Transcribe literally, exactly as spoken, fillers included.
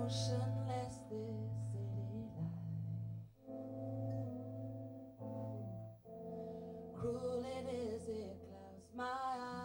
motionless this city life. Cruel it is, it clouds my eyes.